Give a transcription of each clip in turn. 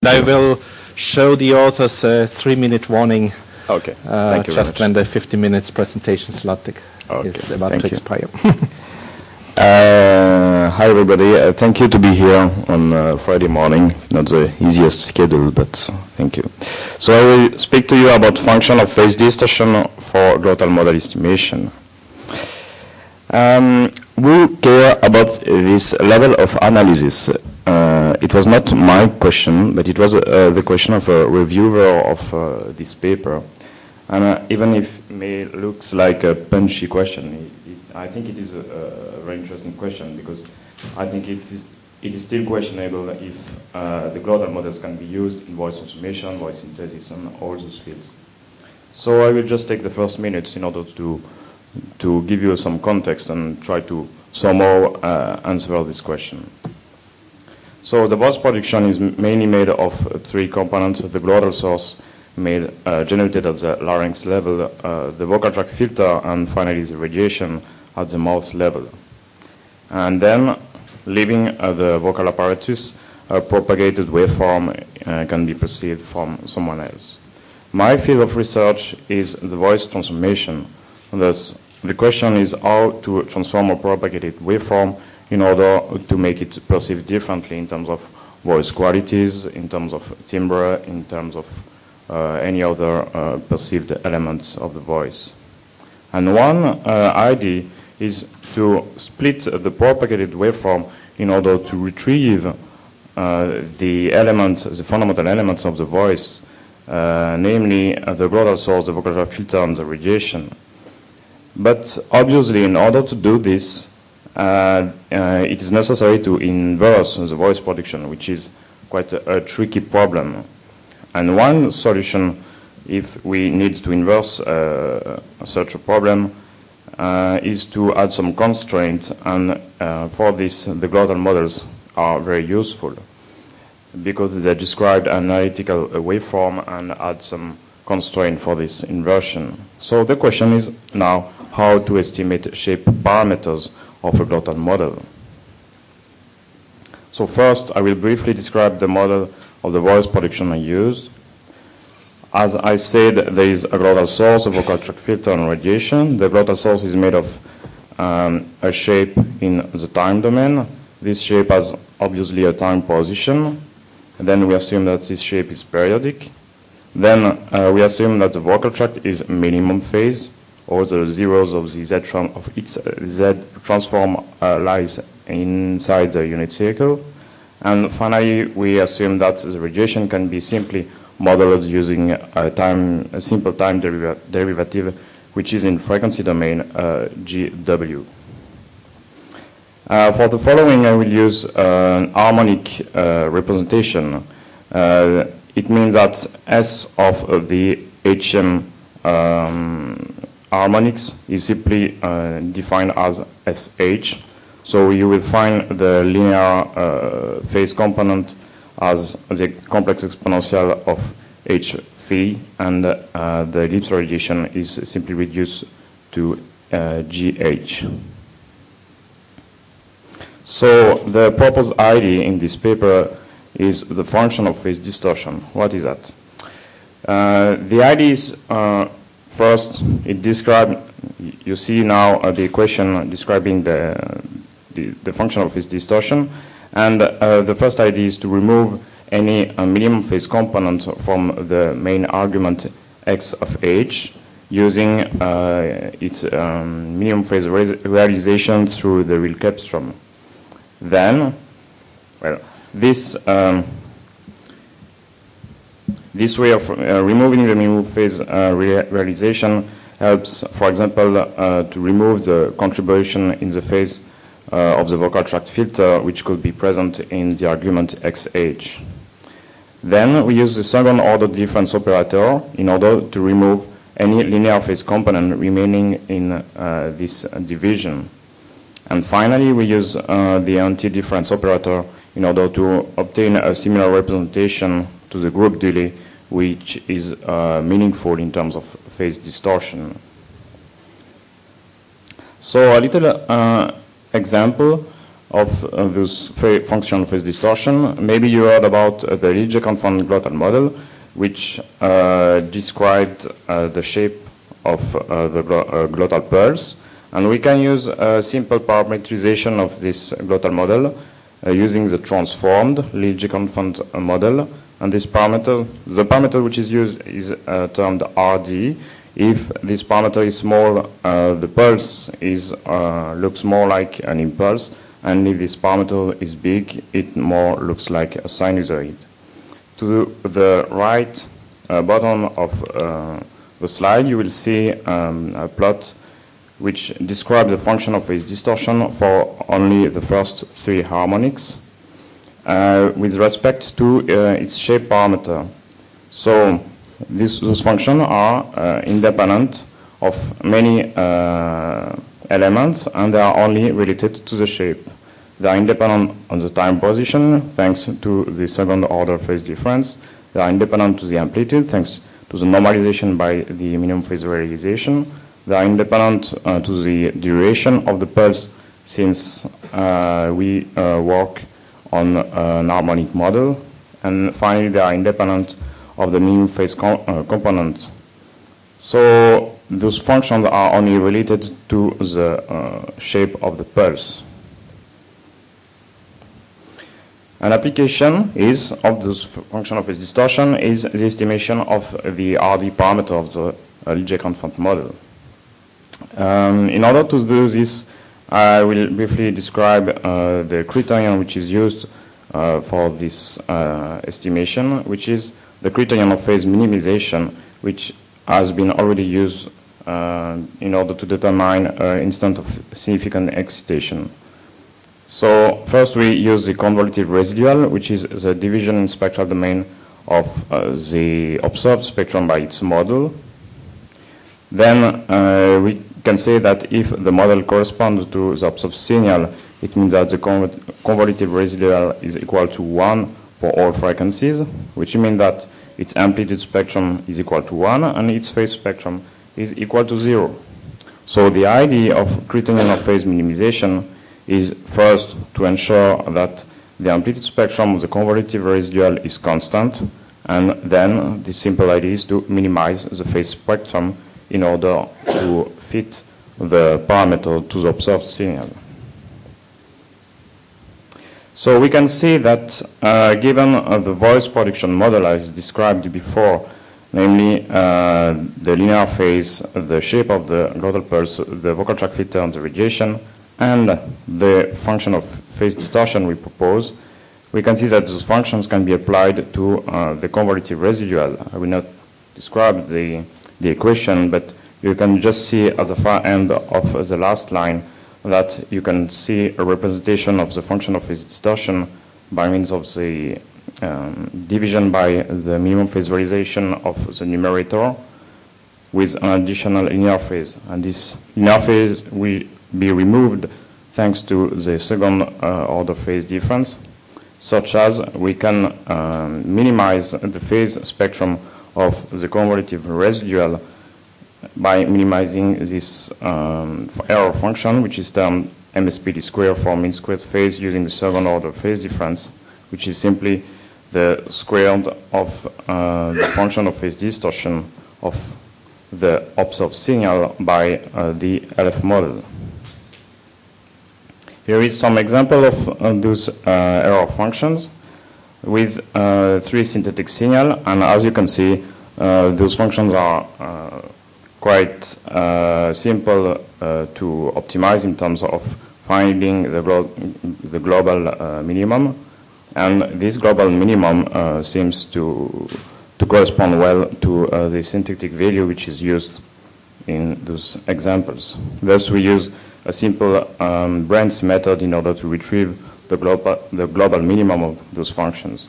I will show the authors a 3-minute warning. Okay. Thank you. Just when the 50 minutes presentation slot is about to expire. Hi everybody. Thank you to be here on Friday morning. Not the easiest schedule, but thank you. So I will speak to you about function of phase distortion for glottal model estimation. We care about this level of analysis. It was not my question, but it was the question of a reviewer of this paper. And even if it may looks like a punchy question, I think it is a very interesting question, because I think it is still questionable if the glottal models can be used in voice transformation, voice synthesis, and all those fields. So I will just take the first minutes in order to give you some context and try to somehow answer this question. So the voice production is mainly made of 3 components: the glottal source, generated at the larynx level, the vocal tract filter, and finally the radiation at the mouth level. And then, leaving the vocal apparatus, a propagated waveform can be perceived from someone else. My field of research is the voice transformation. Thus, the question is how to transform a propagated waveform in order to make it perceived differently in terms of voice qualities, in terms of timbre, in terms of any other perceived elements of the voice. And one idea is to split the propagated waveform in order to retrieve the elements, the fundamental elements of the voice, namely the glottal source, the vocal tract filter, and the radiation. But obviously, in order to do this, it is necessary to inverse the voice production, which is quite a tricky problem. And one solution, if we need to inverse such a problem, is to add some constraint, and for this the glottal models are very useful, because they describe analytical waveform and add some constraint for this inversion. So the question is now how to estimate shape parameters of a glottal model. So first I will briefly describe the model of the voice production I used. As I said, there is a glottal source, a vocal tract filter, and radiation. The glottal source is made of a shape in the time domain. This shape has obviously a time position. Then we assume that this shape is periodic. Then we assume that the vocal tract is minimum phase. All the zeros of the Z transform lies inside the unit circle. And finally, we assume that the radiation can be simply modeled using a simple time derivative, which is in frequency domain GW. For the following, I will use an harmonic representation. It means that S of the HM harmonics is simply defined as SH. So you will find the linear phase component as the complex exponential of H phi, and the ellipse radiation is simply reduced to GH. So the proposed idea in this paper is the function of phase distortion. What is that? The idea is, first, it describes, you see now the equation describing the function of phase distortion, and the first idea is to remove any minimum phase component from the main argument x of h, using its minimum phase realization through the Rilke-Ekström. Then, well, this way of removing the minimum phase realization helps, for example, to remove the contribution in the phase of the vocal tract filter, which could be present in the argument xh. Then we use the second order difference operator in order to remove any linear phase component remaining in this division. And finally, we use the anti-difference operator in order to obtain a similar representation to the group delay, which is meaningful in terms of phase distortion. So a little example. of this functional phase distortion. Maybe you heard about the Lidge-Confond glottal model, which described the shape of the glottal pulse. And we can use a simple parametrization of this glottal model using the transformed Lidge-Confond model. And this parameter, the parameter which is used is termed RD. If this parameter is small, the pulse looks more like an impulse, and if this parameter is big, it more looks like a sinusoid. To the right bottom of the slide, you will see a plot which describes the function of phase distortion for only the first 3 harmonics with respect to its shape parameter. So those functions are independent of many elements, and they are only related to the shape. They are independent on the time position, thanks to the second order phase difference. They are independent to the amplitude, thanks to the normalization by the minimum phase realization. They are independent to the duration of the pulse, since we work on an harmonic model. And finally, they are independent of the minimum phase component. So those functions are only related to the shape of the pulse. An application of this function of phase distortion is the estimation of the RD parameter of the Lidge-Confond model. In order to do this, I will briefly describe the criterion which is used for this estimation, which is the criterion of phase minimization, which has been already used in order to determine an instant of significant excitation. So first we use the convolutive residual, which is the division in spectral domain of the observed spectrum by its model. Then we can say that if the model corresponds to the observed signal, it means that the convolutive residual is equal to 1 for all frequencies, which means that its amplitude spectrum is equal to 1 and its phase spectrum is equal to 0. So the idea of criterion of phase minimization is first to ensure that the amplitude spectrum of the convolutive residual is constant, and then the simple idea is to minimize the phase spectrum in order to fit the parameter to the observed signal. So we can see that given the voice production model as described before, namely the linear phase, the shape of the glottal pulse, the vocal tract filter and the radiation, and the function of phase distortion we propose, we can see that those functions can be applied to the convolutive residual. I will not describe the equation, but you can just see at the far end of the last line that you can see a representation of the function of phase distortion by means of the division by the minimum phase realization of the numerator with an additional linear phase. And this linear phase will be removed thanks to the second order phase difference, such as we can minimize the phase spectrum of the convolutive residual by minimizing this error function, which is termed MSPD square for mean squared phase using the second order phase difference, which is simply the square of the function of phase distortion of the observed signal by the LF model. Here is some example of those error functions with 3 synthetic signal, and as you can see, those functions are quite simple to optimize in terms of finding the global minimum, and this global minimum seems to correspond well to the synthetic value which is used in those examples. Thus we use a simple branch method in order to retrieve the global minimum of those functions.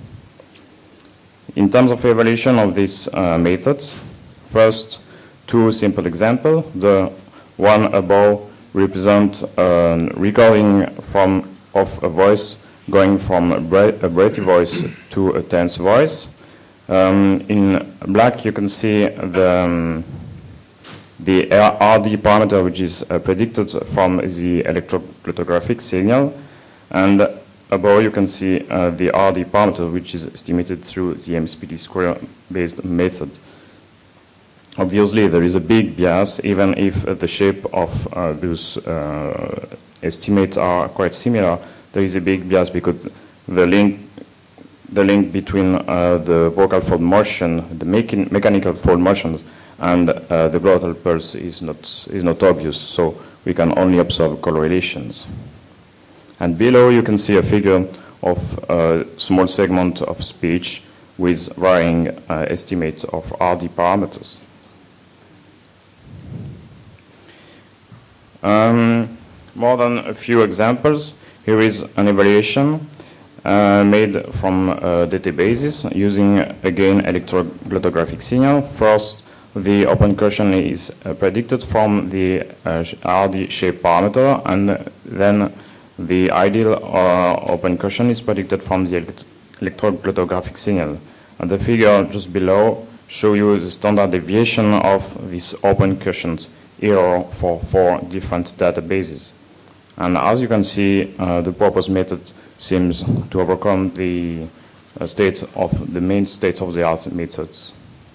In terms of evaluation of these methods, first 2 simple examples. The one above represents a recording of a voice going from a breathy voice to a tense voice. In black you can see the RD parameter, which is predicted from the electroglottographic signal, And above you can see the RD parameter, which is estimated through the MSPD square based method. Obviously, there is a big bias, even if the shape of those estimates are quite similar. There is a big bias because the link between the vocal fold motion, the mechanical fold motions, and the glottal pulse is not obvious. So we can only observe correlations. And below you can see a figure of a small segment of speech with varying estimates of RD parameters. More than a few examples. Here is an evaluation made from databases using, again, electroglottographic signal. First, the open cushion is predicted from the RD shape parameter, and then the ideal open cushion is predicted from the electroglottographic signal. And the figure just below shows you the standard deviation of this open cushions error for 4 different databases. And as you can see, the proposed method seems to overcome the main state-of-the-art methods.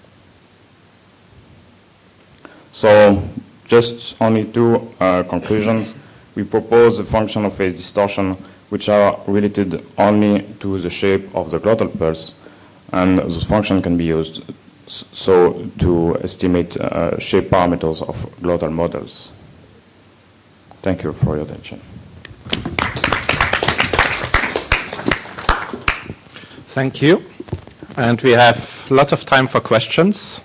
So, just only 2 conclusions. We propose a function of phase distortion which are related only to the shape of the glottal pulse, and those functions can be used so to estimate shape parameters of glottal models. Thank you for your attention. Thank you. And we have lots of time for questions.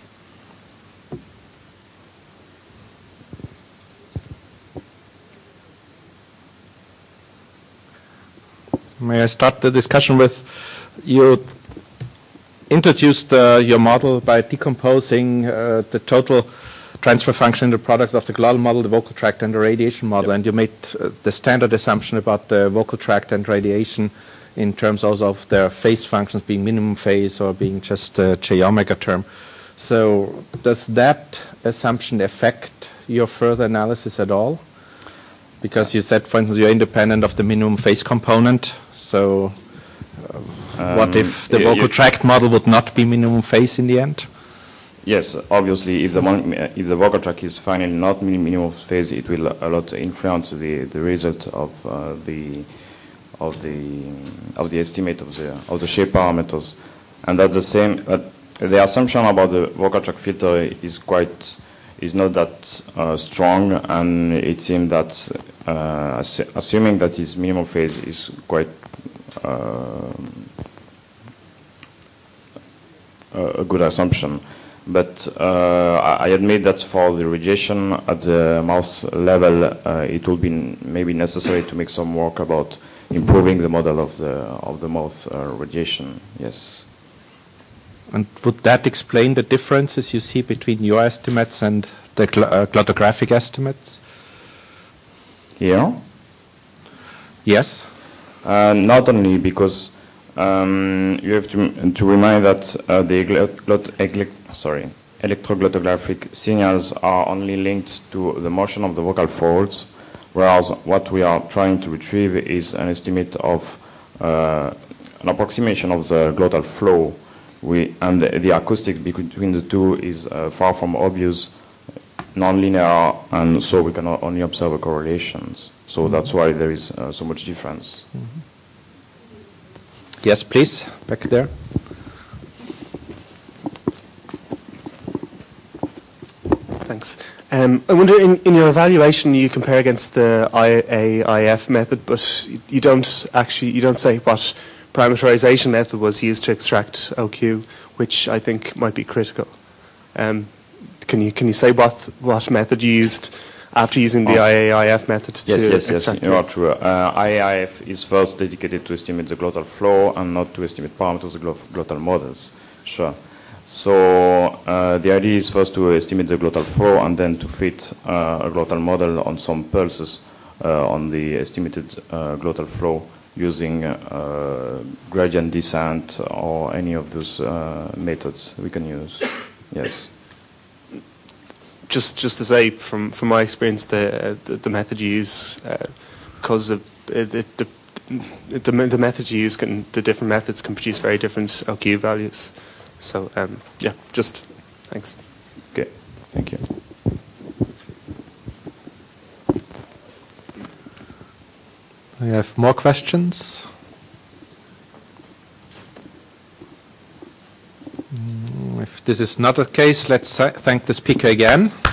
May I start the discussion with, you introduced your model by decomposing the total transfer function in the product of the glottal model, the vocal tract, and the radiation model. Yep. And you made the standard assumption about the vocal tract and radiation in terms also of their phase functions being minimum phase or being just a J omega term. So does that assumption affect your further analysis at all? Because you said, for instance, you're independent of the minimum phase component. So what if the vocal tract model would not be minimum phase in the end? Yes, obviously, if the vocal tract is finally not minimum phase, it will a lot influence the result of the estimate of the shape parameters, and that's the same. The assumption about the vocal tract filter is not that strong, and it seems that assuming that its minimum phase is quite a good assumption. But I admit that for the radiation at the mouth level, it will be maybe necessary to make some work about improving the model of the mouth radiation. Yes. And would that explain the differences you see between your estimates and the glottographic estimates? Yeah. Yes. Not only because you have to remind that the electroglottographic signals are only linked to the motion of the vocal folds, whereas what we are trying to retrieve is an estimate of an approximation of the glottal flow. And the acoustic between the two is far from obvious, non-linear, and so we cannot only observe correlations. So that's why there is so much difference. Mm-hmm. Yes, please, back there. Thanks. I wonder, in your evaluation, you compare against the IAIF method, but you don't say what parameterization method was used to extract OQ, which I think might be critical. Can you say what method you used after using the IAIF method to extract? Yes, you are true. IAIF is first dedicated to estimate the glottal flow and not to estimate parameters of glottal models. Sure. So the idea is first to estimate the glottal flow and then to fit a glottal model on some pulses on the estimated glottal flow using gradient descent or any of those methods we can use. Yes. Just to say, from my experience, the method you use, because it the method you use the different methods can produce very different OQ values. So yeah, just thanks. Okay, thank you. We have more questions. If this is not the case, let's thank the speaker again.